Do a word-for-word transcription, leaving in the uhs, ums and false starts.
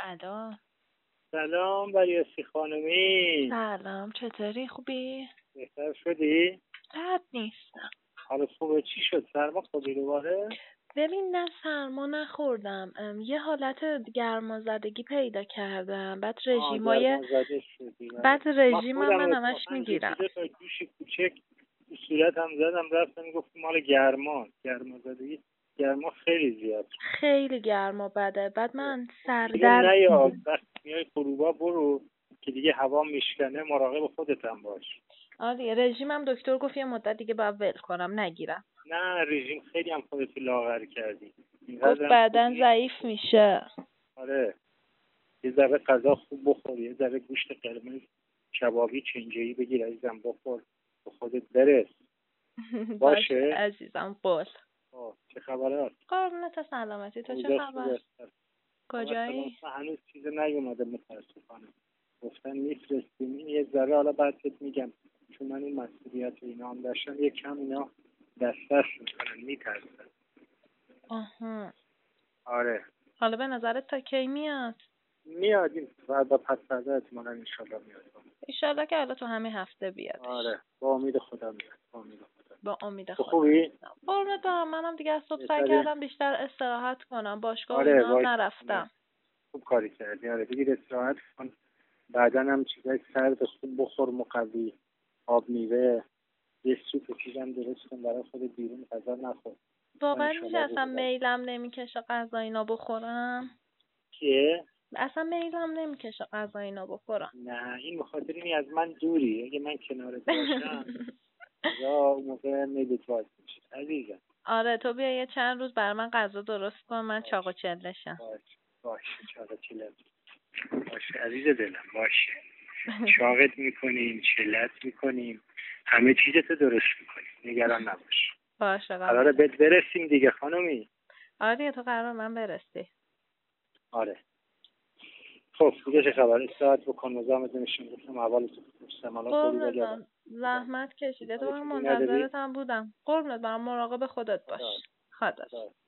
سلام. سلام بریاسی خانمی. سلام، چطوری؟ خوبی؟ بهتر شدی؟ بد نیستم. حالا خوبه؟ چی شد؟ سرما خوردی دوباره؟ ببین نه سرما نخوردم، ام، یه حالت گرمازدگی پیدا کردم. بعد رژیمای گرمازده شدی؟ بعد رژیمم من همش اتفاقاً میگیرم. یکی دو تا دوش کوچک تو صورتم زدم، رفتم گفتم مال گرما گرمازدگی. گرما خیلی زیاد. خیلی گرما بده. بعد من بیرون سردرد نیا، وقتی میای غروبا برو که دیگه هوا میشکنه، مراقب خودت هم باش. آره رژیمم دکتر گفت یه مدت دیگه باید ول کنم نگیرم. نه رژیم خیلی هم خودت لاغر کردی. گفت بعدن ضعیف میشه. آره یه ذره غذا خوب بخور، یه ذره گوشت قرمز کبابی چنجایی بگیر عزیزم، بخور به خودت برس. باشه عزیزم. قول. چه خبره؟ قربونت سلامتی. تو چه خبر؟ کجایی؟ هنوز چیز نیومده متاسفانه. گفتن میفرستیم. این یه ذره حالا بعدت میگم، چون من این مسئولیت و اینا هم داشتم یه کم اینا دست دست میکنن، میترسن. آها. آره حالا به نظرت تا کی میاد؟ میاد این فردا پس فردا احتمالاً انشالله میاد. انشالله که حالا تو همین هفته بیاد. آره با امید خدا میاد. با امید خدا. با امید خدا. خوبی؟ قربونت برم. منم دیگه از صبح سعی کردم بیشتر استراحت کنم. باشگاه آره اینا هم نرفتم. خوب کاری کردی. آره دیگه استراحت کن. بعدا هم چیزای سرد خوب بخور، مقوی، آب میوه، یه سوپ چیزام درست کن برای خود، بیرون غذا نخور. واقعا میشه اصلا میلم نمیکشه غذا اینا بخورم؟ چیه؟ اصلا میلم نمیکشه غذا اینا بخورم. نه این بخاطر اینی از من دوری. اگه من کنارت باشم یا اون موقع میلت باز میشه عزیزم. آره تو بیا یه چند روز برای من غذا درست کن، من چاق و چلشم. باشه باشه چاق و چلت باشه عزیز دلم. باشه چاقت میکنیم، چلت میکنیم، همه چیزتو درست میکنیم، نگران نباش. باشه قراره بهت برسیم دیگه خانومی. آره دیگه تو قرار من برسی. آره خب دیگه چه خبر؟ استراحت بکن، نظامت نمیشون گفتم اولتو بپرسم. حالا خوبی بگردم زحمت کشیده تو، من منتظرت هم بودم. قربونت برم. مراقب خودت باش. خدا.